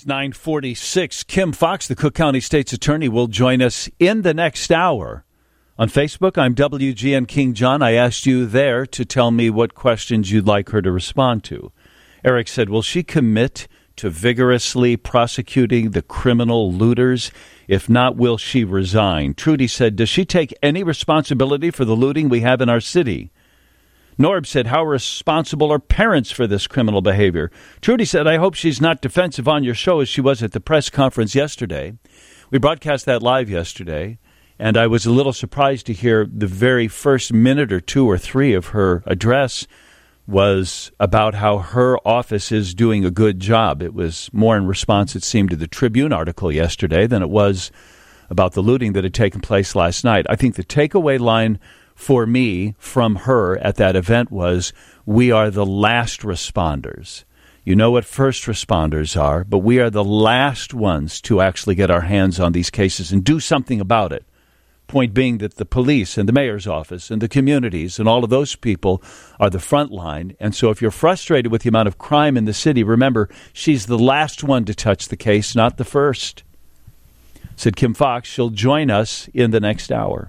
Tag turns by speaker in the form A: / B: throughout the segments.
A: It's 9:46. Kim Fox, the Cook County State's Attorney, will join us in the next hour. On Facebook, I'm WGN King John. I asked you there to tell me what questions you'd like her to respond to. Eric said, will she commit to vigorously prosecuting the criminal looters? If not, will she resign? Trudy said, does she take any responsibility for the looting we have in our city? Norb said, how responsible are parents for this criminal behavior? Trudy said, I hope she's not defensive on your show as she was at the press conference yesterday. We broadcast that live yesterday, and I was a little surprised to hear the very first minute or two or three of her address was about how her office is doing a good job. It was more in response, it seemed, to the Tribune article yesterday than it was about the looting that had taken place last night. I think the takeaway line for me from her at that event was, we are the last responders. You know what first responders are, but we are the last ones to actually get our hands on these cases and do something about it. Point being that the police and the mayor's office and the communities and all of those people are the front line. And so if you're frustrated with the amount of crime in the city, remember, she's the last one to touch the case, not the first. Said Kim Fox. She'll join us in the next hour.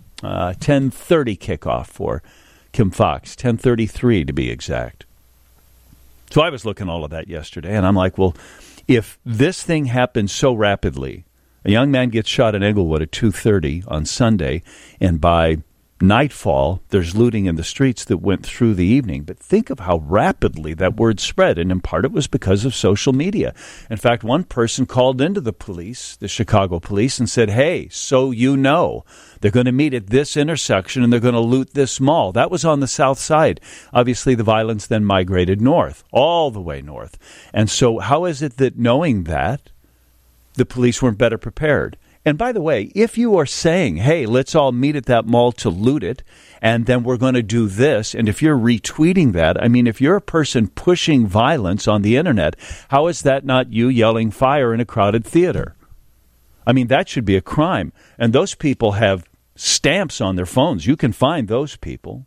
A: 10:30 kickoff for Kim Fox, 10:33 to be exact. So I was looking at all of that yesterday, and I'm like, well, if this thing happens so rapidly, a young man gets shot in Englewood at 2:30 on Sunday, and by nightfall, there's looting in the streets that went through the evening. But think of how rapidly that word spread, and in part it was because of social media. In fact, one person called into the police, the Chicago police, and said, hey, so you know, they're going to meet at this intersection and they're going to loot this mall. That was on the south side. Obviously, the violence then migrated north, all the way north. And so how is it that knowing that, the police weren't better prepared? And by the way, if you are saying, hey, let's all meet at that mall to loot it, and then we're going to do this, and if you're retweeting that, I mean, if you're a person pushing violence on the internet, how is that not you yelling fire in a crowded theater? I mean, that should be a crime. And those people have stamps on their phones. You can find those people.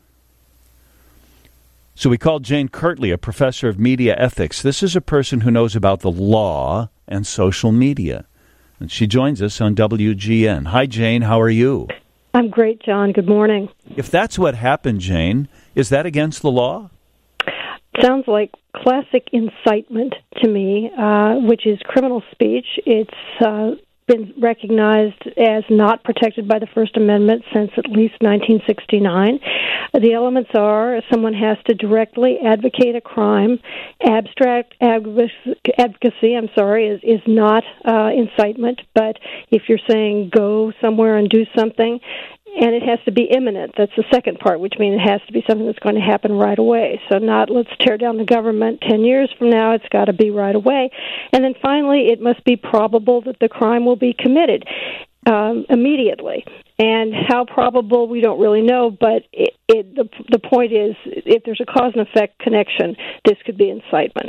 A: So we called Jane Kirtley, a professor of media ethics. This is a person who knows about the law and social media. And she joins us on WGN. Hi, Jane. How are you?
B: I'm great, John. Good morning.
A: If that's what happened, Jane, is that against the law?
B: Sounds like classic incitement to me, which is criminal speech. It's been recognized as not protected by the First Amendment since at least 1969. The elements are someone has to directly advocate a crime. Abstract advocacy, is not incitement, but if you're saying go somewhere and do something, and it has to be imminent. That's the second part, which means it has to be something that's going to happen right away. So not let's tear down the government 10 years from now. It's got to be right away. And then finally, it must be probable that the crime will be committed immediately. And how probable, we don't really know, but the point is, if there's a cause and effect connection, this could be incitement.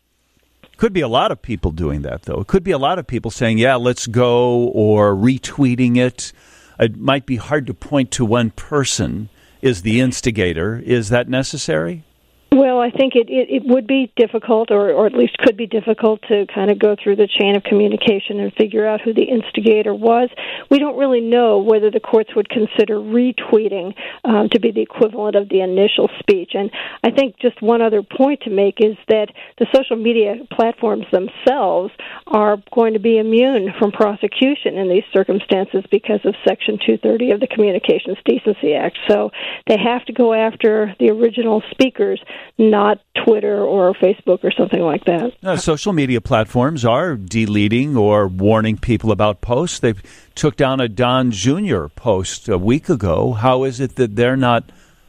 A: Could be a lot of people doing that, though. It could be a lot of people saying, yeah, let's go, or retweeting it. It might be hard to point to one person is the instigator. Is that necessary?
B: Well, I think it would be difficult, or at least could be difficult, to kind of go through the chain of communication and figure out who the instigator was. We don't really know whether the courts would consider retweeting to be the equivalent of the initial speech. And I think just one other point to make is that the social media platforms themselves are going to be immune from prosecution in these circumstances because of Section 230 of the Communications Decency Act. So they have to go after the original speakers, not Twitter or Facebook or something like that.
A: Social media platforms are deleting or warning people about posts. They took down a Don Jr. post a week ago. How is it that they're not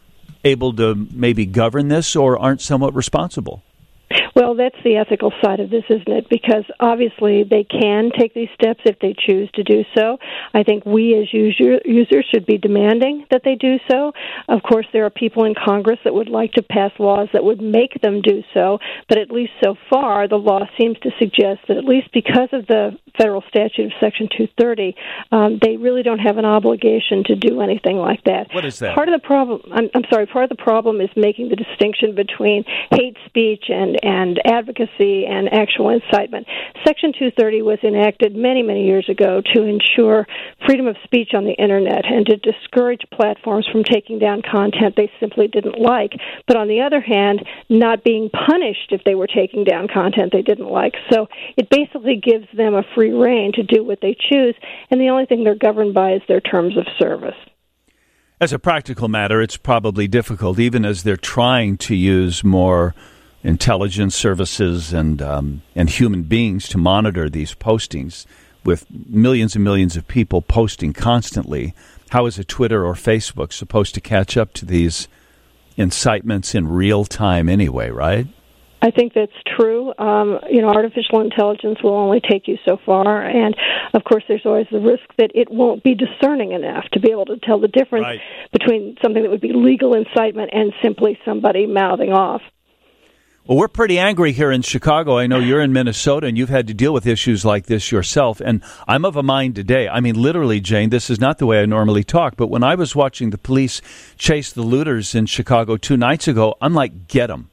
A: able to maybe govern this or aren't somewhat responsible?
B: Well, that's the ethical side of this, isn't it? Because obviously they can take these steps if they choose to do so. I think we as users should be demanding that they do so. Of course, there are people in Congress that would like to pass laws that would make them do so, but at least so far the law seems to suggest that at least because of the federal statute of Section 230, they really don't have an obligation to do anything like that.
A: What is that?
B: Part of the problem, part of the problem is making the distinction between hate speech and advocacy and actual incitement. Section 230 was enacted many, many years ago to ensure freedom of speech on the Internet and to discourage platforms from taking down content they simply didn't like, but on the other hand, not being punished if they were taking down content they didn't like. So it basically gives them a free rein to do what they choose, and the only thing they're governed by is their terms of service.
A: As a practical matter, it's probably difficult, even as they're trying to use more intelligence services and human beings to monitor these postings with millions and millions of people posting constantly. How is a Twitter or Facebook supposed to catch up to these incitements in real time anyway, right?
B: I think that's true. Artificial intelligence will only take you so far, and of course there's always the risk that it won't be discerning enough to be able to tell the difference between something that would be legal incitement and simply somebody mouthing off.
A: Well, we're pretty angry here in Chicago. I know you're in Minnesota, and you've had to deal with issues like this yourself. And I'm of a mind today. I mean, literally, Jane, this is not the way I normally talk. But when I was watching the police chase the looters in Chicago 2 nights ago, I'm like, get them.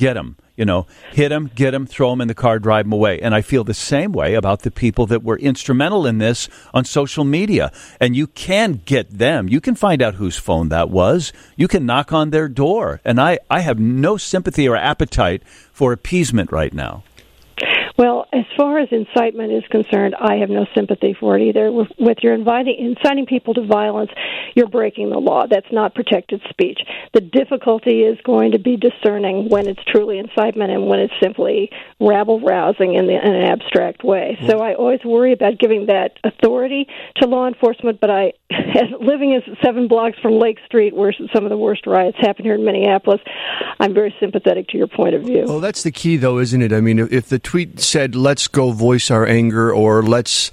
A: Hit them, get them, throw them in the car, drive them away. And I feel the same way about the people that were instrumental in this on social media. And you can get them. You can find out whose phone that was. You can knock on their door. And I have no sympathy or appetite for appeasement right now.
B: Well, as far as incitement is concerned, I have no sympathy for it either. With your inciting people to violence, you're breaking the law. That's not protected speech. The difficulty is going to be discerning when it's truly incitement and when it's simply rabble-rousing in an abstract way. So I always worry about giving that authority to law enforcement, but living 7 blocks from Lake Street, where some of the worst riots happen here in Minneapolis, I'm very sympathetic to your point of view.
C: Well, that's the key, though, isn't it? I mean, if the tweet said, let's go voice our anger, or let's,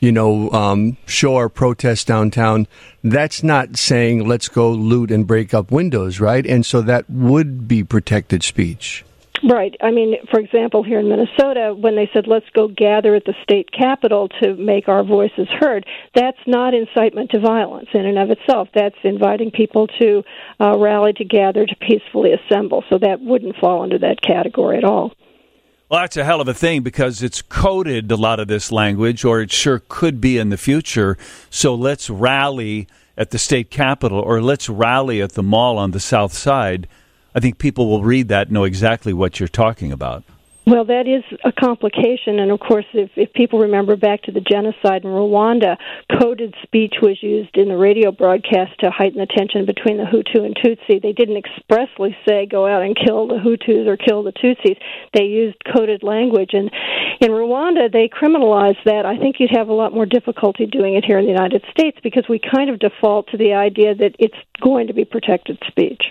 C: show our protest downtown, that's not saying let's go loot and break up windows, right? And so that would be protected speech.
B: Right. I mean, for example, here in Minnesota, when they said, let's go gather at the state capitol to make our voices heard, that's not incitement to violence in and of itself. That's inviting people to rally together to peacefully assemble. So that wouldn't fall under that category at all.
A: Well, that's a hell of a thing because it's coded, a lot of this language, or it sure could be in the future. So let's rally at the state capitol or let's rally at the mall on the south side. I think people will read that and know exactly what you're talking about.
B: Well, that is a complication, and of course, if people remember back to the genocide in Rwanda, coded speech was used in the radio broadcast to heighten the tension between the Hutu and Tutsi. They didn't expressly say, go out and kill the Hutus or kill the Tutsis. They used coded language, and in Rwanda, they criminalized that. I think you'd have a lot more difficulty doing it here in the United States because we kind of default to the idea that it's going to be protected speech.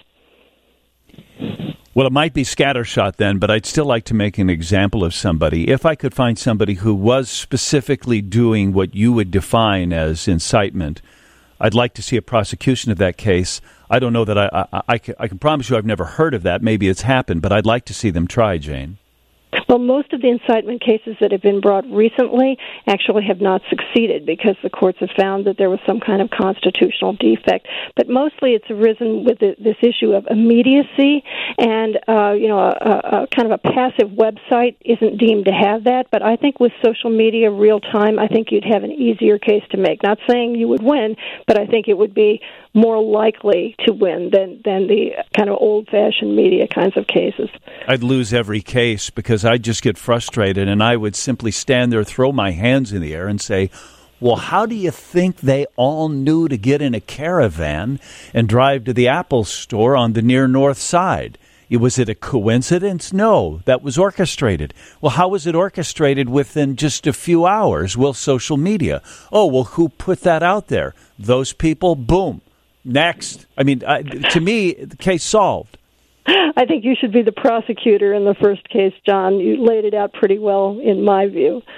A: Well, it might be scattershot then, but I'd still like to make an example of somebody. If I could find somebody who was specifically doing what you would define as incitement, I'd like to see a prosecution of that case. I don't know that I can promise you I've never heard of that. Maybe it's happened, but I'd like to see them try, Jane.
B: Well, most of the incitement cases that have been brought recently actually have not succeeded because the courts have found that there was some kind of constitutional defect. But mostly it's arisen with this issue of immediacy, and a kind of a passive website isn't deemed to have that. But I think with social media real time, I think you'd have an easier case to make. Not saying you would win, but I think it would be more likely to win than the kind of old-fashioned media kinds of cases.
A: I'd lose every case because I'd just get frustrated, and I would simply stand there, throw my hands in the air, and say, well, how do you think they all knew to get in a caravan and drive to the Apple store on the near north side? Was it a coincidence? No, that was orchestrated. Well, how was it orchestrated within just a few hours? Well, social media. Oh, well, who put that out there? Those people? Boom. Next. I mean, to me, the case solved.
B: I think you should be the prosecutor in the first case, John. You laid it out pretty well, in my view.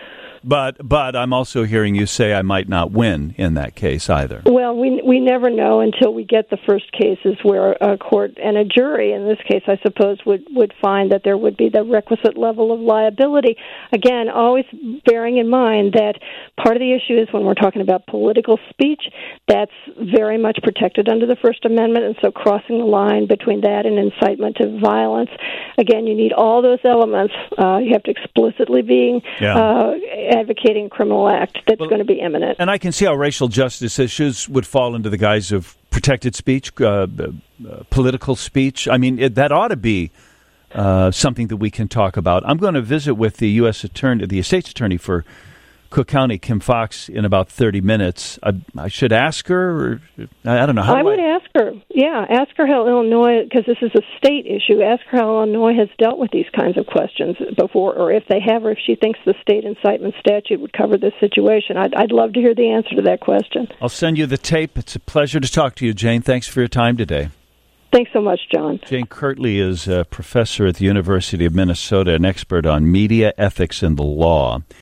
A: But I'm also hearing you say I might not win in that case either.
B: Well, we never know until we get the first cases where a court and a jury, in this case, I suppose, would find that there would be the requisite level of liability. Again, always bearing in mind that part of the issue is when we're talking about political speech, that's very much protected under the First Amendment, and so crossing the line between that and incitement to violence, again, you need all those elements. You have to explicitly be advocating a criminal act that's going to be imminent.
A: And I can see how racial justice issues would fall into the guise of protected speech, political speech. I mean, that ought to be something that we can talk about. I'm going to visit with the U.S. Attorney, the State's Attorney for Cook County, Kim Foxx, in about 30 minutes. I should ask her, or I don't know.
B: I would ask her. Yeah, ask her how Illinois, because this is a state issue, ask her how Illinois has dealt with these kinds of questions before, or if they have, or if she thinks the state incitement statute would cover this situation. I'd love to hear the answer to that question.
A: I'll send you the tape. It's a pleasure to talk to you, Jane. Thanks for your time today.
B: Thanks so much, John.
A: Jane Kirtley is a professor at the University of Minnesota, an expert on media ethics and the law.